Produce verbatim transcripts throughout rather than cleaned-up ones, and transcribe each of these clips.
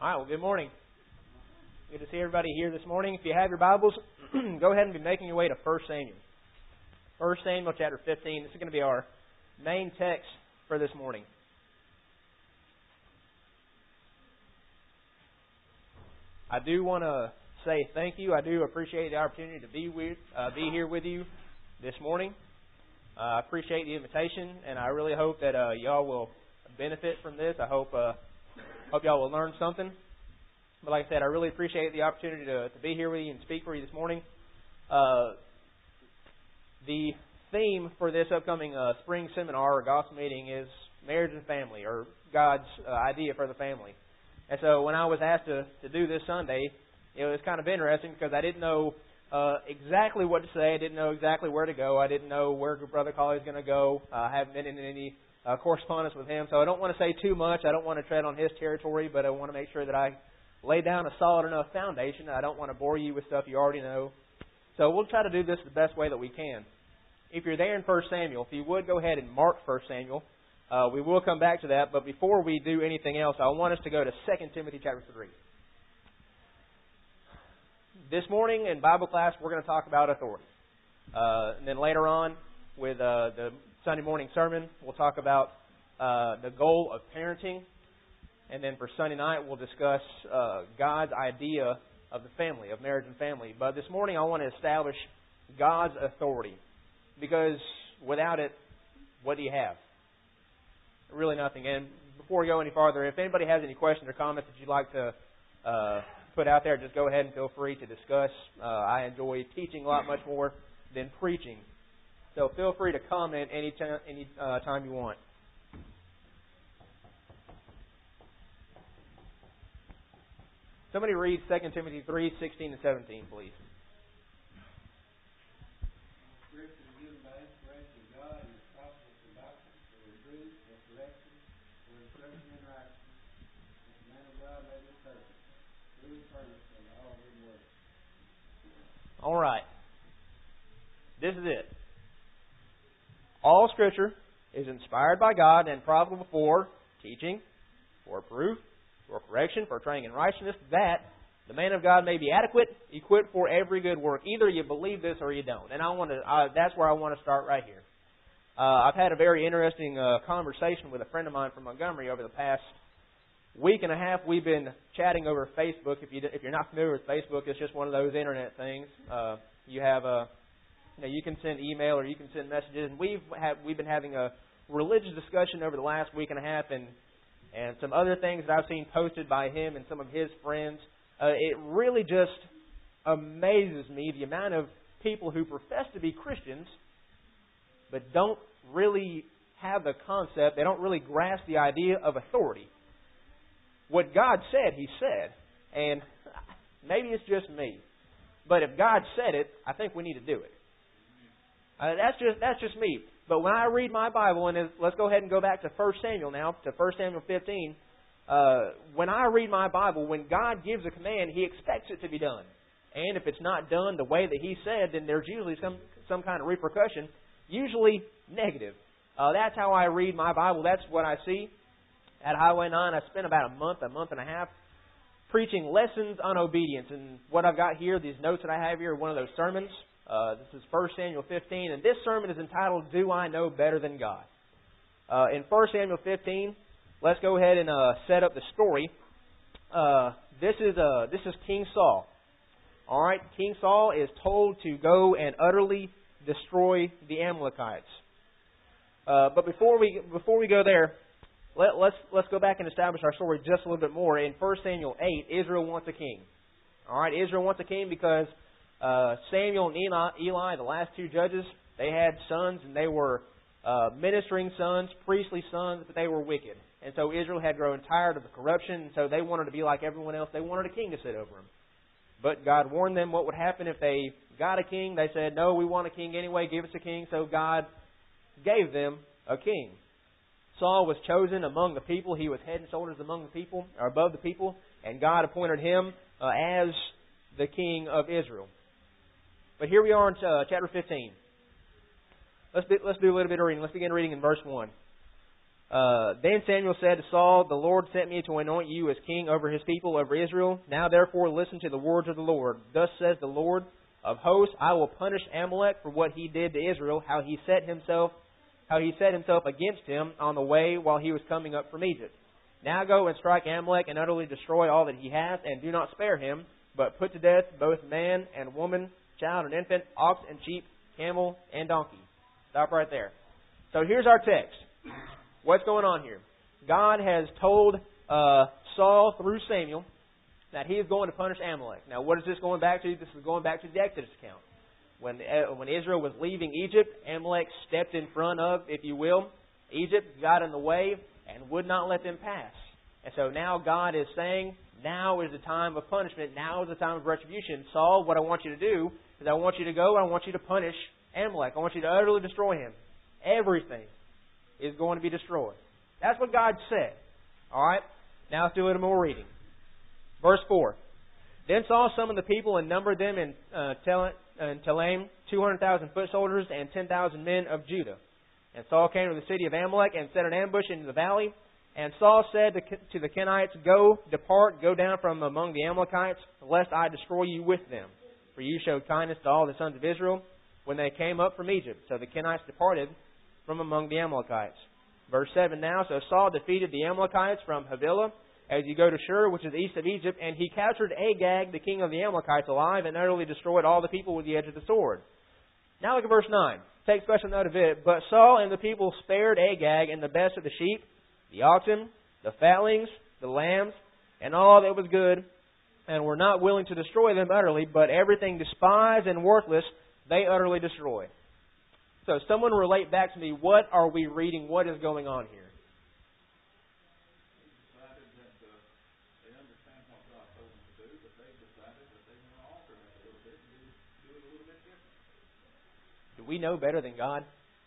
All right, well, good morning. Good to see everybody here this morning. If you have your Bibles, go ahead and be making your way to First Samuel. First Samuel chapter fifteen. This is going to be our main text for this morning. I do want to say thank you. I do appreciate the opportunity to be with, uh, be here with you this morning. Uh, I appreciate the invitation, and I really hope that uh, y'all will benefit from this. I hope uh, hope y'all will learn something. But like I said, I really appreciate the opportunity to, to be here with you and speak for you this morning. Uh, the theme for this upcoming uh, spring seminar or gospel meeting is marriage and family, or God's uh, idea for the family. And so when I was asked to, to do this Sunday, it was kind of interesting because I didn't know uh, exactly what to say. I didn't know exactly where to go. I didn't know where Brother Colley is going to go. Uh, I haven't been in any uh, correspondence with him, so I don't want to say too much. I don't want to tread on his territory, but I want to make sure that I lay down a solid enough foundation. I don't want to bore you with stuff you already know. So we'll try to do this the best way that we can. If you're there in First Samuel, if you would go ahead and mark First Samuel. Uh, we will come back to that, but before we do anything else, I want us to go to Second Timothy chapter three. This morning in Bible class, we're going to talk about authority. Uh, and then later on, with uh, the Sunday morning sermon, we'll talk about uh, the goal of parenting. And then for Sunday night, we'll discuss uh, God's idea of the family, of marriage and family. But this morning, I want to establish God's authority. Because without it, what do you have? Really nothing. And before we go any farther, if anybody has any questions or comments that you'd like to uh, put out there, just go ahead and feel free to discuss. Uh, I enjoy teaching a lot much more than preaching. So feel free to comment any, t- any uh, time you want. Somebody read Second Timothy three, sixteen and seventeen, please. All right. This is it. All Scripture is inspired by God and profitable for teaching, for proof, for correction, for training in righteousness, that the man of God may be adequate, equipped for every good work. Either you believe this or you don't. And I want to. Uh, that's where I want to start right here. Uh, I've had a very interesting uh, conversation with a friend of mine from Montgomery over the past week and a half. We've been chatting over Facebook. If you if you're not familiar with Facebook, it's just one of those internet things. Uh, you have a, you know, you can send email or you can send messages, and we've have we've been having a religious discussion over the last week and a half, and and some other things that I've seen posted by him and some of his friends. Uh, it really just amazes me the amount of people who profess to be Christians, but don't really have the concept. They don't really grasp the idea of authority. What God said, He said. And maybe it's just me. But if God said it, I think we need to do it. Uh, that's just that's just me. But when I read my Bible, and let's go ahead and go back to First Samuel now, to First Samuel fifteen. Uh, when I read my Bible, when God gives a command, He expects it to be done. And if it's not done the way that He said, then there's usually some, some kind of repercussion, usually negative. Uh, that's how I read my Bible. That's what I see. At Highway nine, I spent about a month, a month and a half, preaching lessons on obedience. And what I've got here, these notes that I have here, are one of those sermons. Uh, this is First Samuel fifteen, and this sermon is entitled, Do I Know Better Than God? Uh, in First Samuel fifteen, let's go ahead and uh, set up the story. Uh, this is uh, this is King Saul. All right, King Saul is told to go and utterly destroy the Amalekites. Uh, but before we before we go there, Let, let's let's go back and establish our story just a little bit more. In First Samuel eight, Israel wants a king. All right, Israel wants a king because uh, Samuel and Eli, Eli, the last two judges, they had sons, and they were uh, ministering sons, priestly sons, but they were wicked. And so Israel had grown tired of the corruption, and so they wanted to be like everyone else. They wanted a king to sit over them. But God warned them what would happen if they got a king. They said, no, we want a king anyway, give us a king. So God gave them a king. Saul was chosen among the people. He was head and shoulders among the people, or above the people, and God appointed him uh, as the king of Israel. But here we are in uh, chapter fifteen. Let's be, let's do a little bit of reading. Let's begin reading in verse one. Uh, then Samuel said to Saul, "The Lord sent me to anoint you as king over his people, over Israel. Now therefore listen to the words of the Lord. Thus says the Lord of hosts, I will punish Amalek for what he did to Israel, how he set himself, how he set himself against him on the way while he was coming up from Egypt. Now go and strike Amalek and utterly destroy all that he has, and do not spare him, but put to death both man and woman, child and infant, ox and sheep, camel and donkey." Stop right there. So here's our text. What's going on here? God has told uh, Saul through Samuel that he is going to punish Amalek. Now, what is this going back to? This is going back to the Exodus account. When uh, when Israel was leaving Egypt, Amalek stepped in front of, if you will, Egypt, got in the way, and would not let them pass. And so now God is saying, now is the time of punishment. Now is the time of retribution. Saul, what I want you to do is I want you to go and I want you to punish Amalek. I want you to utterly destroy him. Everything is going to be destroyed. That's what God said. All right? Now let's do a little more reading. Verse four. Then Saul summoned the people and numbered them in uh, Telaim, two hundred thousand foot soldiers and ten thousand men of Judah. And Saul came to the city of Amalek and set an ambush into the valley. And Saul said to, to the Kenites, "Go, depart, go down from among the Amalekites, lest I destroy you with them. For you showed kindness to all the sons of Israel when they came up from Egypt." So the Kenites departed from among the Amalekites. Verse seven now, so Saul defeated the Amalekites from Havilah, as you go to Shur, which is east of Egypt, and he captured Agag, the king of the Amalekites, alive, and utterly destroyed all the people with the edge of the sword. Now look at verse nine. Take special note of it. But Saul and the people spared Agag and the best of the sheep, the oxen, the fatlings, the lambs, and all that was good, and were not willing to destroy them utterly, but everything despised and worthless they utterly destroyed. So someone relate back to me, what are we reading? What is going on here? Do we know better than God?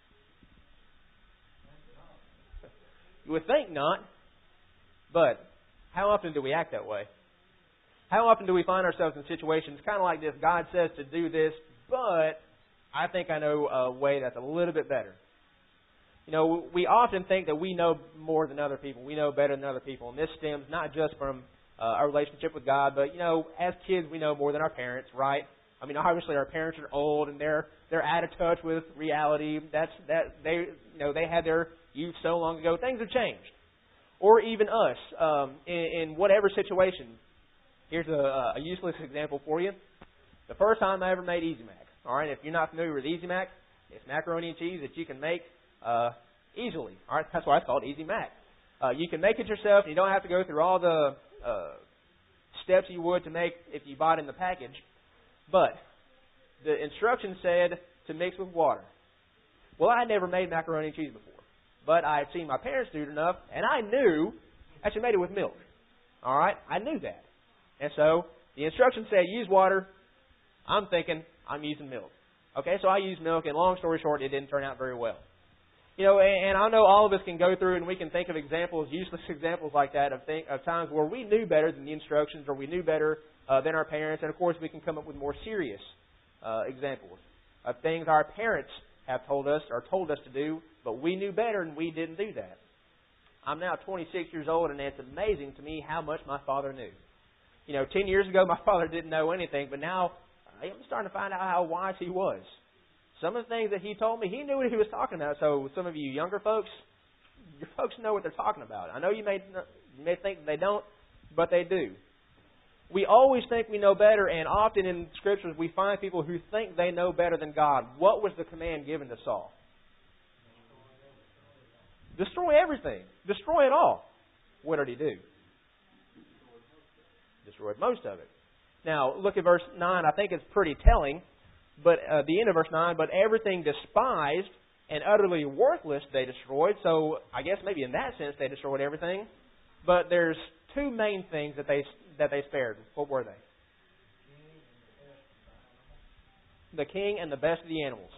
You would think not, but how often do we act that way? How often do we find ourselves in situations kind of like this? God says to do this, but I think I know a way that's a little bit better. You know, we often think that we know more than other people. We know better than other people. And this stems not just from uh, our relationship with God, but, you know, as kids we know more than our parents, right? I mean, obviously our parents are old and they're they're out of touch with reality. That's that they you know they had their youth so long ago. Things have changed. Or even us um, in, in whatever situation. Here's a, a useless example for you. The first time I ever made Easy Mac. All right, if you're not familiar with Easy Mac, it's macaroni and cheese that you can make uh, easily. All right, that's why it's called Easy Mac. Uh, you can make it yourself, and you don't have to go through all the uh, steps you would to make if you bought it in the package. But the instructions said to mix with water. Well, I had never made macaroni and cheese before, but I had seen my parents do it enough, and I knew I should have made it with milk. All right, I knew that, and so the instructions said use water. I'm thinking I'm using milk. Okay, so I used milk, and long story short, it didn't turn out very well. You know, and, and I know all of us can go through and we can think of examples, useless examples like that, of, think, of times where we knew better than the instructions or we knew better uh, than our parents. And, of course, we can come up with more serious uh, examples of things our parents have told us or told us to do, but we knew better and we didn't do that. I'm now twenty-six years old, and it's amazing to me how much my father knew. You know, ten years ago, my father didn't know anything, but now I'm starting to find out how wise he was. Some of the things that he told me, he knew what he was talking about. So some of you younger folks, your folks know what they're talking about. I know you may, you may think they don't, but they do. We always think we know better, and often in Scriptures we find people who think they know better than God. What was the command given to Saul? Destroy everything. Destroy it all. What did he do? Destroyed most of it. Now, look at verse nine. I think it's pretty telling. But uh, the end of verse nine, but everything despised and utterly worthless they destroyed. So I guess maybe in that sense they destroyed everything. But there's two main things that they that they spared. What were they? The king and the best of the animals.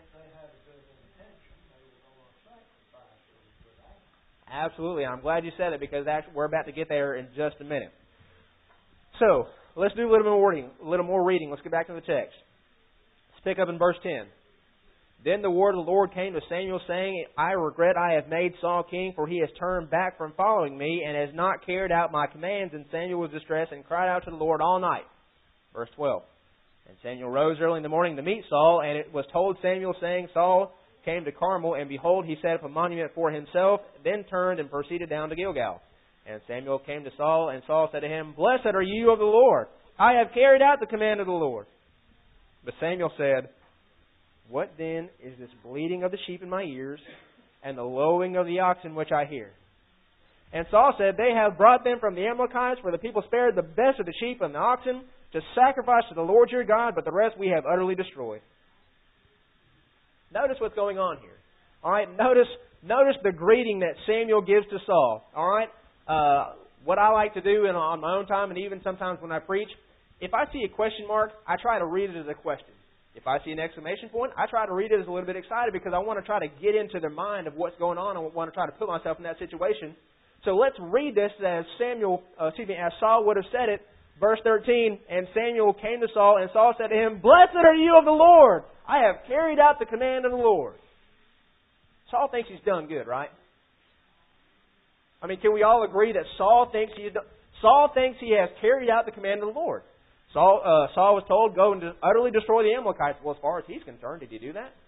Absolutely. I'm glad you said it because we're about to get there in just a minute. So let's do a little more reading. A little more reading. Let's get back to the text. Let's pick up in verse ten. Then the word of the Lord came to Samuel, saying, I regret I have made Saul king, for he has turned back from following me, and has not carried out my commands. And Samuel was distressed, and cried out to the Lord all night. Verse twelve. And Samuel rose early in the morning to meet Saul, and it was told Samuel, saying, Saul came to Carmel, and behold, he set up a monument for himself, then turned and proceeded down to Gilgal. And Samuel came to Saul, and Saul said to him, Blessed are you of the Lord. I have carried out the command of the Lord. But Samuel said, What then is this bleating of the sheep in my ears, and the lowing of the oxen which I hear? And Saul said, They have brought them from the Amalekites, for the people spared the best of the sheep and the oxen, to sacrifice to the Lord your God, but the rest we have utterly destroyed. Notice what's going on here. All right, notice notice the greeting that Samuel gives to Saul. All right, uh, what I like to do in, on my own time, and even sometimes when I preach, if I see a question mark, I try to read it as a question. If I see an exclamation point, I try to read it as a little bit excited, because I want to try to get into their mind of what's going on. I want to try to put myself in that situation. So let's read this as Samuel, uh, excuse me, as Saul would have said it. Verse thirteen, and Samuel came to Saul, and Saul said to him, Blessed are you of the Lord. I have carried out the command of the Lord. Saul thinks he's done good, right? I mean, can we all agree that Saul thinks he Saul thinks he has carried out the command of the Lord? Saul, uh, Saul was told, go and utterly destroy the Amalekites. Well, as far as he's concerned, did he do that?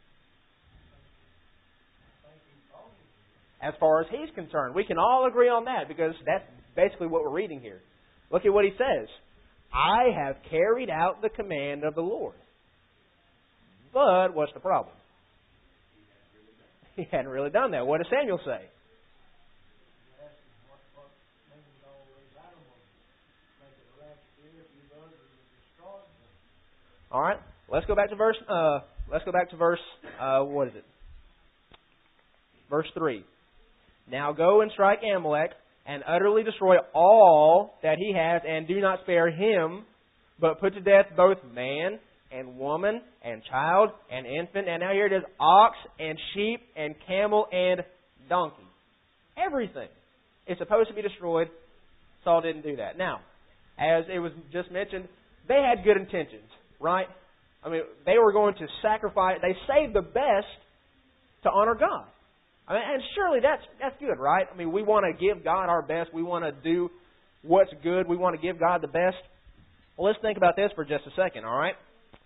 As far as he's concerned. We can all agree on that, because that's basically what we're reading here. Look at what he says. I have carried out the command of the Lord. But what's the problem? He hadn't really done that. What does Samuel say? All right. Let's go back to verse. Uh, let's go back to verse. Uh, what is it? Verse three. Now go and strike Amalek, and utterly destroy all that he has, and do not spare him, but put to death both man and woman and child and infant. And now here it is, ox and sheep and camel and donkey. Everything is supposed to be destroyed. Saul didn't do that. Now, as it was just mentioned, they had good intentions, right? I mean, they were going to sacrifice. They saved the best to honor God. I mean, and surely that's that's good, right? I mean, we want to give God our best. We want to do what's good. We want to give God the best. Well, let's think about this for just a second, all right?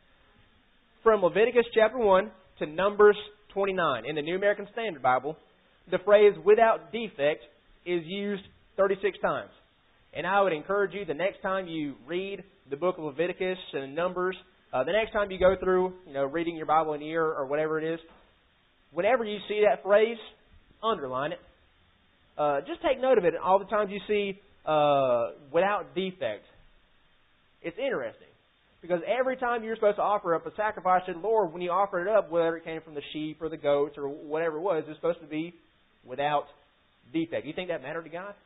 From Leviticus chapter one to Numbers twenty-nine, in the New American Standard Bible, the phrase without defect is used thirty-six times. And I would encourage you, the next time you read the book of Leviticus and Numbers, uh, the next time you go through, you know, reading your Bible in a year or whatever it is, whenever you see that phrase, underline it. Uh, just take note of it all the times you see uh, without defect. It's interesting, because every time you're supposed to offer up a sacrifice to the Lord, when you offer it up, whether it came from the sheep or the goats or whatever it was, it's supposed to be without defect. Do you think that mattered to God?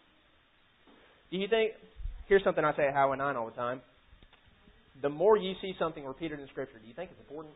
Do you think, here's something I say at Highway nine all the time, the more you see something repeated in Scripture, do you think it's important?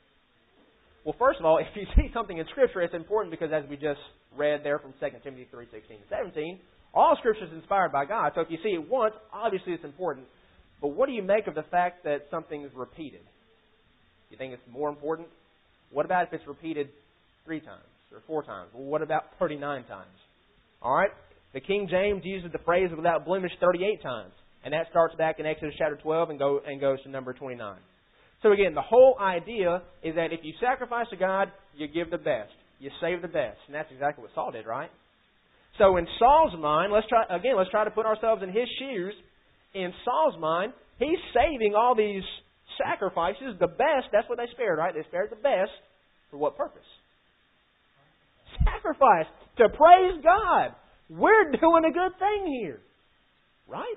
Well, first of all, if you see something in Scripture, it's important because, as we just read there from Second Timothy three sixteen and seventeen, all Scripture is inspired by God. So if you see it once, obviously it's important. But what do you make of the fact that something is repeated? You think it's more important? What about if it's repeated three times or four times? Well, what about thirty-nine times? All right? The King James uses the phrase without blemish thirty-eight times. And that starts back in Exodus chapter twelve and, go, and goes to number twenty-nine. So again, the whole idea is that if you sacrifice to God, you give the best. You save the best. And that's exactly what Saul did, right? So in Saul's mind, let's try again, let's try to put ourselves in his shoes. In Saul's mind, he's saving all these sacrifices, the best, that's what they spared, right? They spared the best. For what purpose? Sacrifice. To praise God. We're doing a good thing here. Right?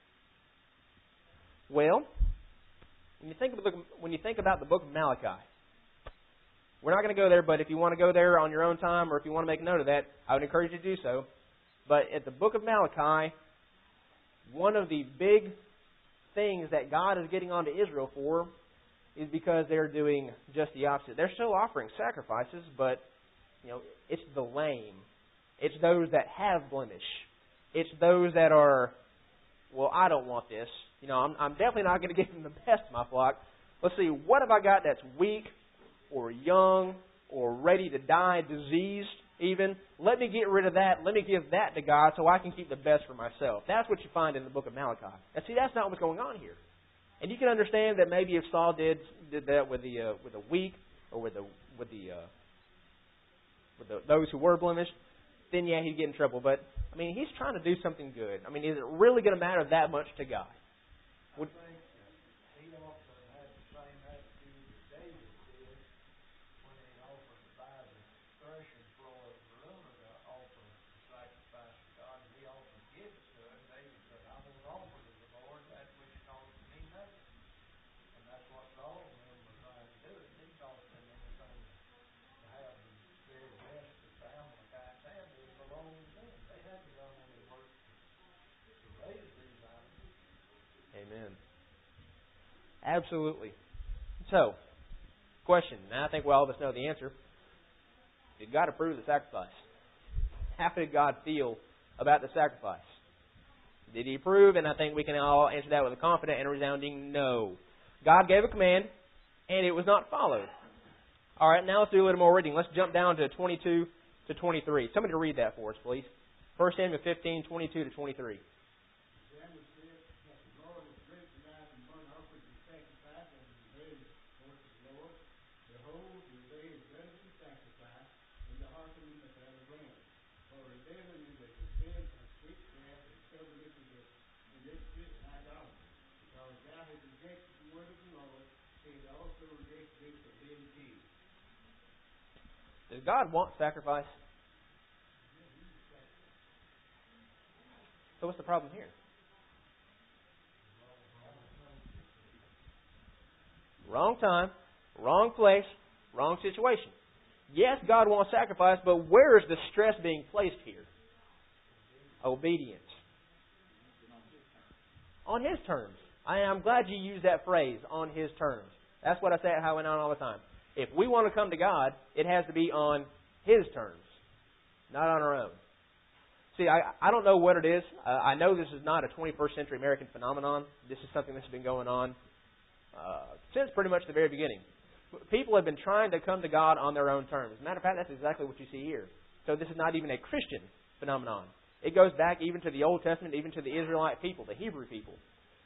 Well, when you think of the, when you think about the book of Malachi, we're not going to go there, but if you want to go there on your own time, or if you want to make a note of that, I would encourage you to do so. But at the book of Malachi, one of the big things that God is getting onto Israel for is because they're doing just the opposite. They're still offering sacrifices, but you know, it's the lame. It's those that have blemish. It's those that are, well, I don't want this. You know, I'm, I'm definitely not going to give them the best of my flock. Let's see, what have I got that's weak? or young or ready to die, diseased even. Let me get rid of that. Let me give that to God so I can keep the best for myself. That's what you find in the book of Malachi. And see, that's not what's going on here. And you can understand that maybe if Saul did did that with the uh, with the weak or with the with the uh, with the, those who were blemished, then yeah, he'd get in trouble. But I mean, he's trying to do something good. I mean, is it really going to matter that much to God? Would, Amen. Absolutely. So, question, and I think we all of us know the answer. Did God approve the sacrifice? How did God feel about the sacrifice? Did He approve? And I think we can all answer that with a confident and resounding no. God gave a command, and it was not followed. All right, now let's do a little more reading. Let's jump down to twenty-two to twenty-three. Somebody read that for us, please. First Samuel fifteen, twenty-two to twenty-three. Does God want sacrifice? So what's the problem here? Wrong time, wrong place, wrong situation. Yes, God wants sacrifice, but where is the stress being placed here? Obedience. On His terms. I am glad you used that phrase, on His terms. That's what I say at Highway nine all the time. If we want to come to God, it has to be on His terms, not on our own. See, I, I don't know what it is. Uh, I know this is not a twenty-first century American phenomenon. This is something that's been going on uh, since pretty much the very beginning. People have been trying to come to God on their own terms. As a matter of fact, that's exactly what you see here. So this is not even a Christian phenomenon. It goes back even to the Old Testament, even to the Israelite people, the Hebrew people.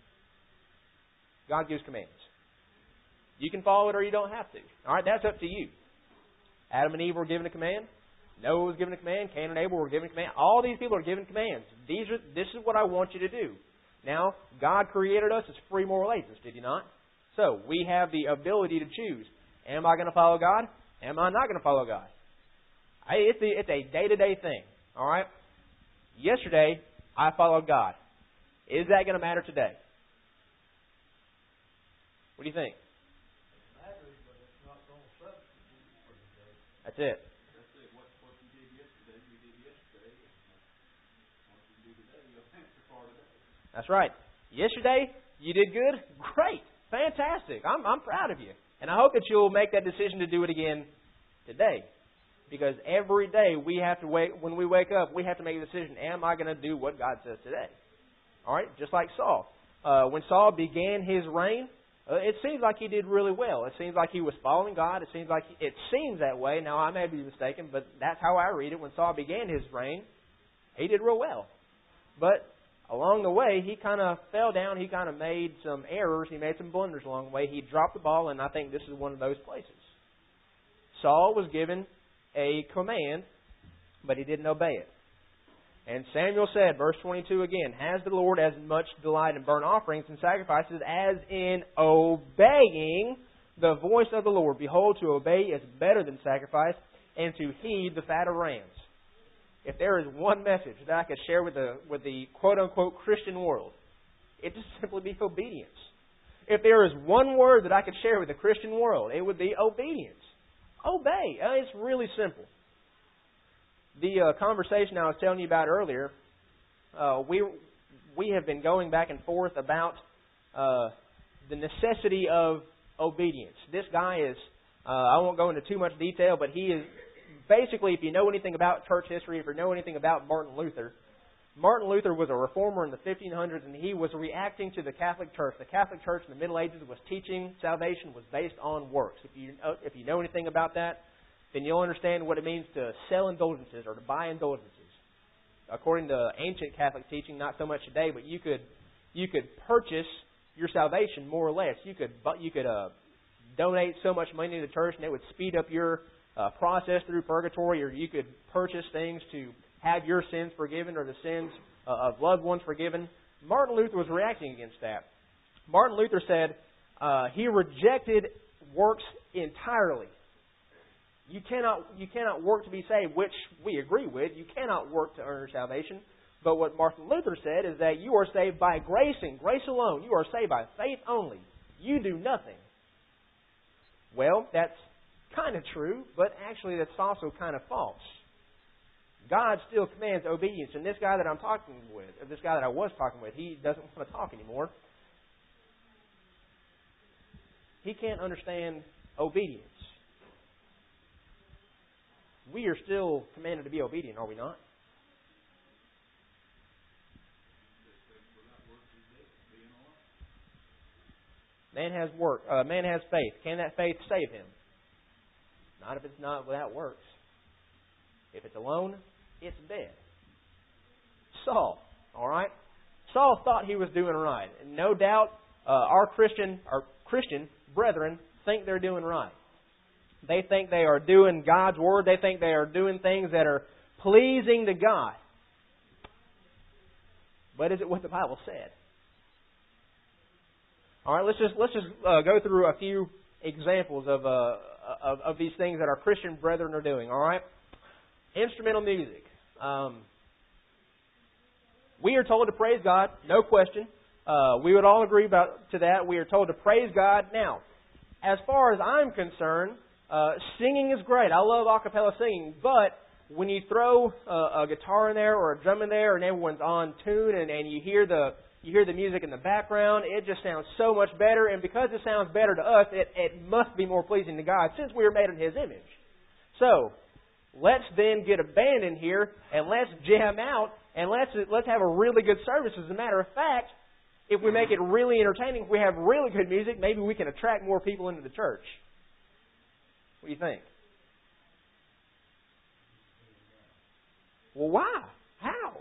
God gives commands. You can follow it or you don't have to. All right, that's up to you. Adam and Eve were given a command. Noah was given a command. Cain and Abel were given a command. All these people are given commands. These are. This is what I want you to do. Now, God created us as free moral agents, did He not? So, we have the ability to choose. Am I going to follow God? Am I not going to follow God? I, it's, a, it's a day-to-day thing. All right? Yesterday, I followed God. Is that going to matter today? What do you think? That's it. That's right. Yesterday, you did good. Great. Fantastic. I'm, I'm proud of you. And I hope that you'll make that decision to do it again today. Because every day we have to wake, when we wake up, we have to make a decision. Am I going to do what God says today? All right? Just like Saul. Uh, when Saul began his reign, uh, it seems like he did really well. It seems like he was following God. It seems like he, it seems that way. Now, I may be mistaken, but that's how I read it. When Saul began his reign, he did real well. But along the way, he kind of fell down. He kind of made some errors. He made some blunders along the way. He dropped the ball, and I think this is one of those places. Saul was given a command, but he didn't obey it. And Samuel said, verse twenty-two again, has the Lord as much delight in burnt offerings and sacrifices as in obeying the voice of the Lord? Behold, to obey is better than sacrifice, and to heed the fat of rams. If there is one message that I could share with the with the quote-unquote Christian world, it would simply be obedience. If there is one word that I could share with the Christian world, it would be obedience. Obey. Uh, it's really simple. The uh, conversation I was telling you about earlier, uh, we we have been going back and forth about uh, the necessity of obedience. This guy is, uh, I won't go into too much detail, but he is, basically, if you know anything about church history, if you know anything about Martin Luther, Martin Luther was a reformer in the fifteen hundreds, and he was reacting to the Catholic Church. The Catholic Church in the Middle Ages was teaching salvation was based on works. If you if you know anything about that, then you'll understand what it means to sell indulgences or to buy indulgences. According to ancient Catholic teaching, not so much today, but you could you could purchase your salvation more or less. You could you could uh, donate so much money to the church, and it would speed up your uh, process through purgatory, or you could purchase things to have your sins forgiven or the sins uh, of loved ones forgiven. Martin Luther was reacting against that. Martin Luther said uh, he rejected works entirely. You cannot you cannot work to be saved, which we agree with. You cannot work to earn your salvation. But what Martin Luther said is that you are saved by grace and grace alone. You are saved by faith only. You do nothing. Well, that's kind of true, but actually that's also kind of false. God still commands obedience. And this guy that I'm talking with, or this guy that I was talking with, he doesn't want to talk anymore. He can't understand obedience. We are still commanded to be obedient, are we not? Man has work. Uh, man has faith. Can that faith save him? Not if it's not without works. If it's alone, it's dead. Saul, all right? Saul thought he was doing right. And no doubt uh, our Christian our Christian brethren think they're doing right. They think they are doing God's Word. They think they are doing things that are pleasing to God. But is it what the Bible said? All right, let's just let's just uh, go through a few examples of, uh, of of these things that our Christian brethren are doing. All right, instrumental music. Um, we are told to praise God, no question. Uh, we would all agree about to that. We are told to praise God. Now, as far as I'm concerned, uh, singing is great. I love a cappella singing, but when you throw a, a guitar in there or a drum in there, and everyone's on tune, and, and you hear the You hear the music in the background, it just sounds so much better. And because it sounds better to us, it, it must be more pleasing to God since we were made in His image. So, let's then get a band in here and let's jam out and let's let's have a really good service. As a matter of fact, if we make it really entertaining, if we have really good music, maybe we can attract more people into the church. What do you think? Well, why? How?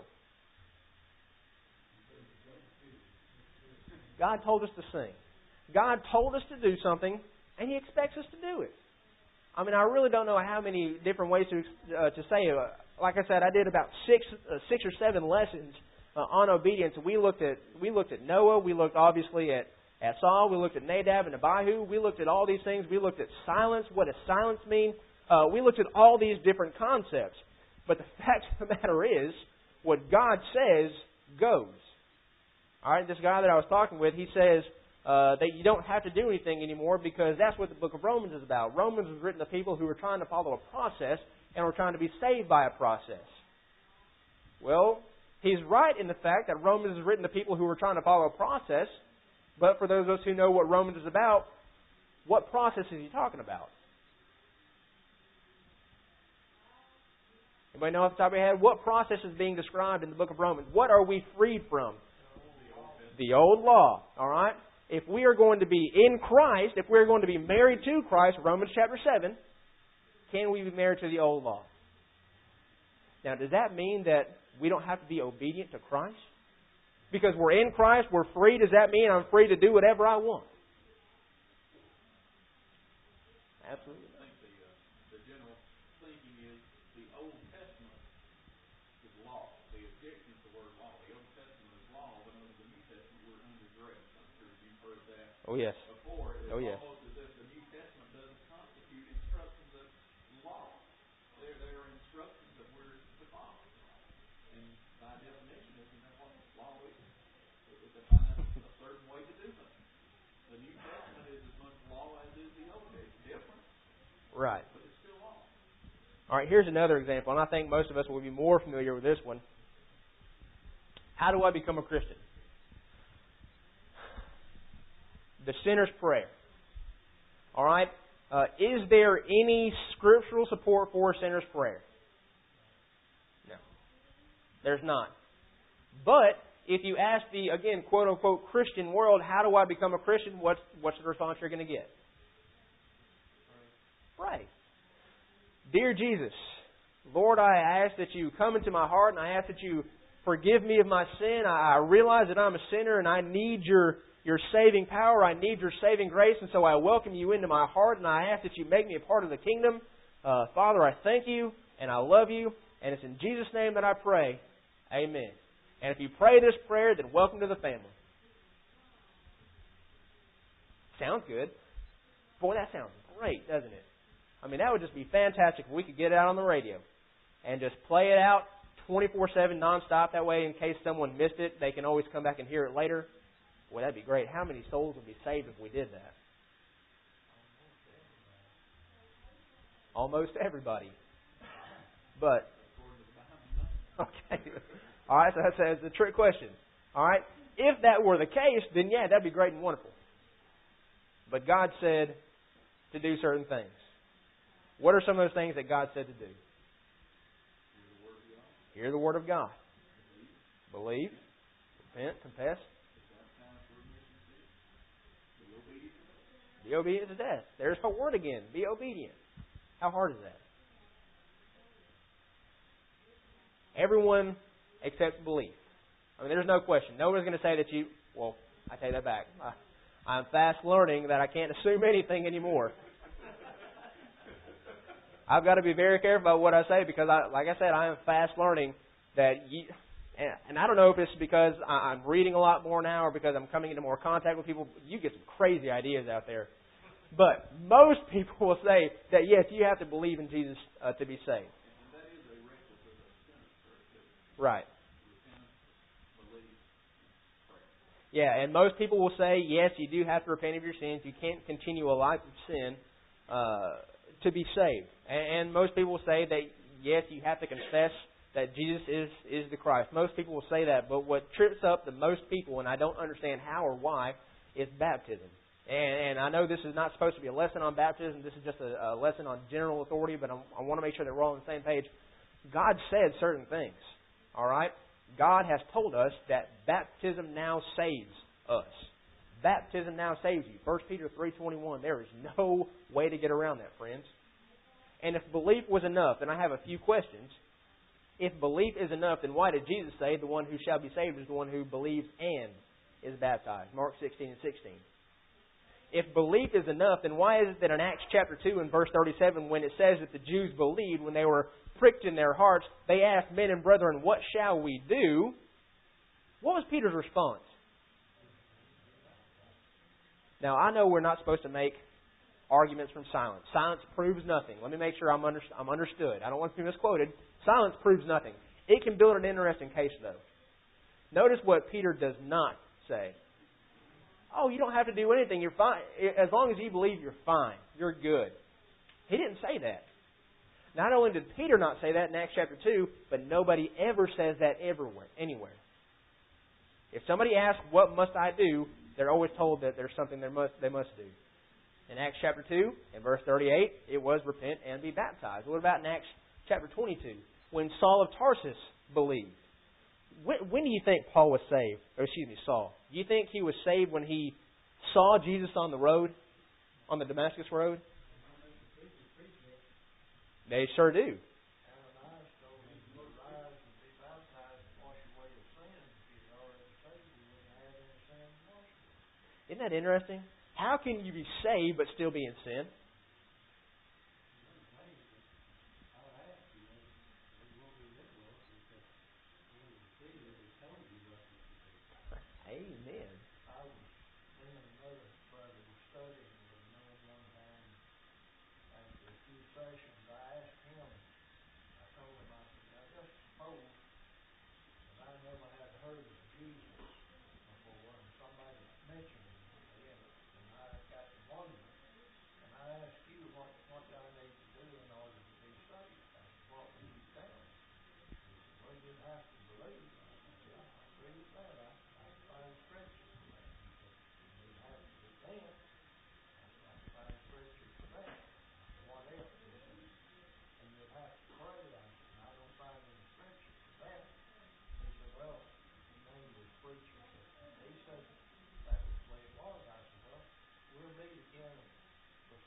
God told us to sing. God told us to do something, and He expects us to do it. I mean, I really don't know how many different ways to uh, to say it. Like I said, I did about six uh, six or seven lessons uh, on obedience. We looked at we looked at Noah. We looked obviously at, at Saul. We looked at Nadab and Abihu. We looked at all these things. We looked at silence. What does silence mean? Uh, we looked at all these different concepts. But the fact of the matter is, what God says goes. All right, this guy that I was talking with, he says uh, that you don't have to do anything anymore because that's what the book of Romans is about. Romans was written to people who were trying to follow a process and were trying to be saved by a process. Well, he's right in the fact that Romans is written to people who were trying to follow a process, but for those of us who know what Romans is about, what process is he talking about? Anybody know off the top of your head? What process is being described in the book of Romans? What are we freed from? The old law, all right? If we are going to be in Christ, if we are going to be married to Christ, Romans chapter seven, can we be married to the old law? Now, does that mean that we don't have to be obedient to Christ? Because we're in Christ, we're free. Does that mean I'm free to do whatever I want? Absolutely. I think the, uh, the general thinking is the Old Testament is law. The objection to the word law. The Old Testament is law, but under the New Testament we're under grace. I'm sure you've heard that oh, yes. before. It's oh, yes. almost as if the New Testament doesn't constitute instructions of law. They're, they're instructions that we're to follow. And by definition, isn't that what law is? It's to find a certain way to do something. The New Testament is as much law as is the Old. It's different. Right. But it's still law. All right, here's another example, and I think most of us will be more familiar with this one. How do I become a Christian? The sinner's prayer. All right? Uh, is there any scriptural support for a sinner's prayer? No. There's not. But if you ask the, again, quote-unquote Christian world, how do I become a Christian? What's, what's the response you're going to get? Right. Dear Jesus, Lord, I ask that you come into my heart, and I ask that you forgive me of my sin. I, I realize that I'm a sinner, and I need your, your saving power. I need your saving grace, and so I welcome you into my heart, and I ask that you make me a part of the kingdom. Uh, Father, I thank you, and I love you, and it's in Jesus' name that I pray. Amen. And if you pray this prayer, then welcome to the family. Sounds good. Boy, that sounds great, doesn't it? I mean, that would just be fantastic if we could get it out on the radio and just play it out twenty-four seven nonstop. That way, in case someone missed it, they can always come back and hear it later. Boy, that'd be great. How many souls would be saved if we did that? Almost everybody. But, okay. All right, so that's a trick question. All right, if that were the case, then yeah, that'd be great and wonderful. But God said to do certain things. What are some of those things that God said to do? Hear the Word of God. Believe. Repent. Confess. Be obedient to death. There's a word again. Be obedient. How hard is that? Everyone except belief. I mean, there's no question. Nobody's going to say that you... Well, I take that back. I, I'm fast learning that I can't assume anything anymore. I've got to be very careful about what I say because, I, like I said, I am fast learning that you... And, and I don't know if it's because I'm reading a lot more now or because I'm coming into more contact with people. You get some crazy ideas out there. But most people will say that, yes, you have to believe in Jesus uh, to be saved. Right. Yeah, and most people will say, yes, you do have to repent of your sins. You can't continue a life of sin uh, to be saved. And, and most people will say that, yes, you have to confess that Jesus is, is the Christ. Most people will say that, but what trips up the most people, and I don't understand how or why, is baptism. And, and I know this is not supposed to be a lesson on baptism. This is just a, a lesson on general authority, but I'm, I want to make sure that we're all on the same page. God said certain things. All right? God has told us that baptism now saves us. Baptism now saves you. First Peter three twenty-one. There is no way to get around that, friends. And if belief was enough, and I have a few questions. If belief is enough, then why did Jesus say the one who shall be saved is the one who believes and is baptized? Mark sixteen and sixteen. If belief is enough, then why is it that in Acts chapter two and verse thirty-seven, when it says that the Jews believed, when they were pricked in their hearts, they asked, men and brethren, what shall we do? What was Peter's response? Now, I know we're not supposed to make arguments from silence. Silence proves nothing. Let me make sure I'm, under, I'm understood. I don't want to be misquoted. Silence proves nothing. It can build an interesting case, though. Notice what Peter does not say. Oh, you don't have to do anything. You're fine. As long as you believe, you're fine. You're good. He didn't say that. Not only did Peter not say that in Acts chapter two, but nobody ever says that everywhere, anywhere. If somebody asks, what must I do? They're always told that there's something they must, they must do. In Acts chapter two, in verse thirty-eight, it was repent and be baptized. What about in Acts chapter twenty-two, when Saul of Tarsus believed? When, when do you think Paul was saved? Or excuse me, Saul. Do you think he was saved when he saw Jesus on the road, on the Damascus road? They sure do. Isn't that interesting? How can you be saved but still be in sin? Amen.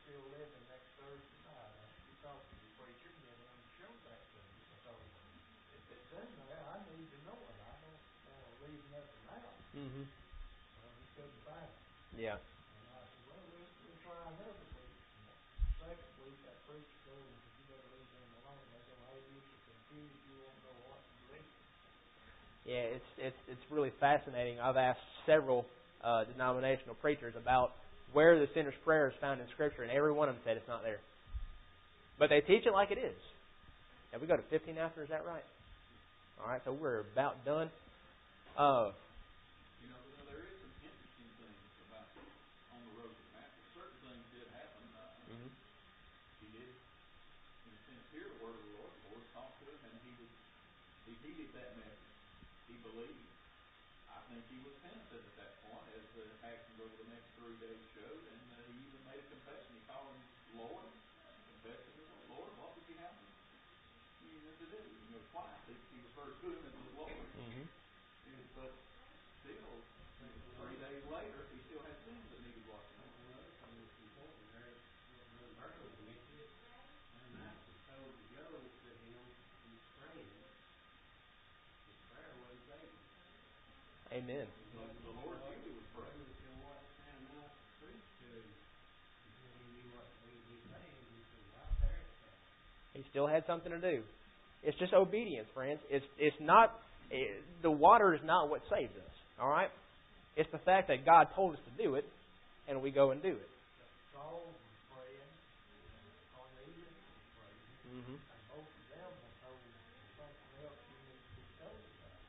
still living next Thursday night. I was talking to the preacher, and then when he showed that to me, I thought, if it's in there, I need to know it. I don't want to leave nothing out. Mm-hmm. Well, he couldn't find it. Yeah. And I said, well, we'll, we'll try another week. And the second week, that preacher told me, you better leave them alone. They're going to have you so confused you won't know what to believe. Yeah, it's it's it's really fascinating. I've asked several uh, denominational preachers about where the sinner's prayer is found in Scripture, and every one of them said it's not there. But they teach it like it is. Now we go to fifteen after, is that right? All right, so we're about done. Uh, You know, you know, there is some interesting things about on the road to Damascus. Certain things did happen. Uh, mm-hmm. He did, in a sense, hear the word of the Lord. The Lord talked to him, and he was he heeded that message. He believed. I think he was penitent at that point, as the actions over the next three days showed, and uh, he even made a confession. He called him Lord, confessed to him, Lord, what would you have me to do? You know, twice he, he referred to him as the Lord. Mm-hmm. And, but still, three days later, he still had sins that needed washing away. Another thing that's important there is what Brother Burrows mentioned. And that was told to go to him and praying. His prayer wasn't saved. Amen. The, the Lord knew he was praying. He said, what Ananias preached to him. And he knew what he was saying. He said, well, I perished that. He still had something to do. It's just obedience, friends. It's it's not it, the water is not what saves us. All right, it's the fact that God told us to do it, and we go and do it. Saul was praying, and Cornelius was praying, Mm-hmm. and both of them were told something else you need to be told about.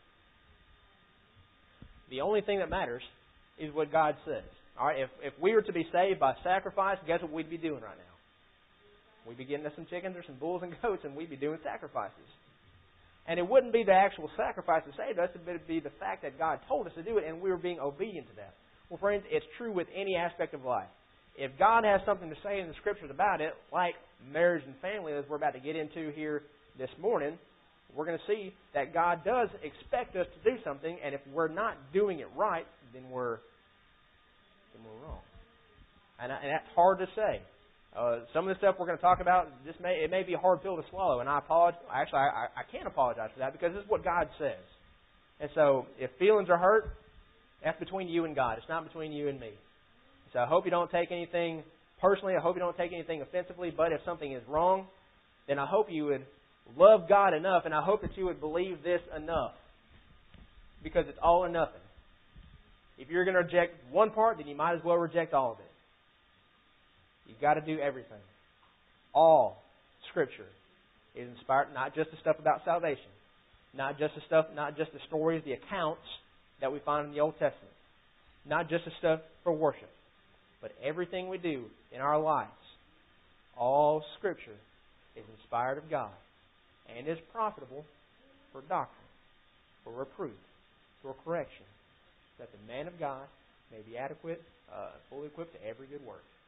The only thing that matters is what God says. All right, if if we were to be saved by sacrifice, guess what we'd be doing right now? We'd be getting us some chickens or some bulls and goats, and we'd be doing sacrifices. And it wouldn't be the actual sacrifice that saved us, it would be the fact that God told us to do it, and we were being obedient to that. Well, friends, it's true with any aspect of life. If God has something to say in the Scriptures about it, like marriage and family, as we're about to get into here this morning, we're going to see that God does expect us to do something, and if we're not doing it right, then we're then we're wrong. And, and that's hard to say. Uh, some of the stuff we're going to talk about, this may it may be a hard pill to swallow, and I apologize. Actually, I, I can't apologize for that because this is what God says. And so, if feelings are hurt, that's between you and God. It's not between you and me. So I hope you don't take anything personally. I hope you don't take anything offensively. But if something is wrong, then I hope you would love God enough, and I hope that you would believe this enough, because it's all or nothing. If you're going to reject one part, then you might as well reject all of it. You've got to do everything. All Scripture is inspired, not just the stuff about salvation, not just the stuff, not just the stories, the accounts that we find in the Old Testament, not just the stuff for worship, but everything we do in our lives. All Scripture is inspired of God and is profitable for doctrine, for reproof, for correction, that the man of God may be adequate, uh, fully equipped to every good work.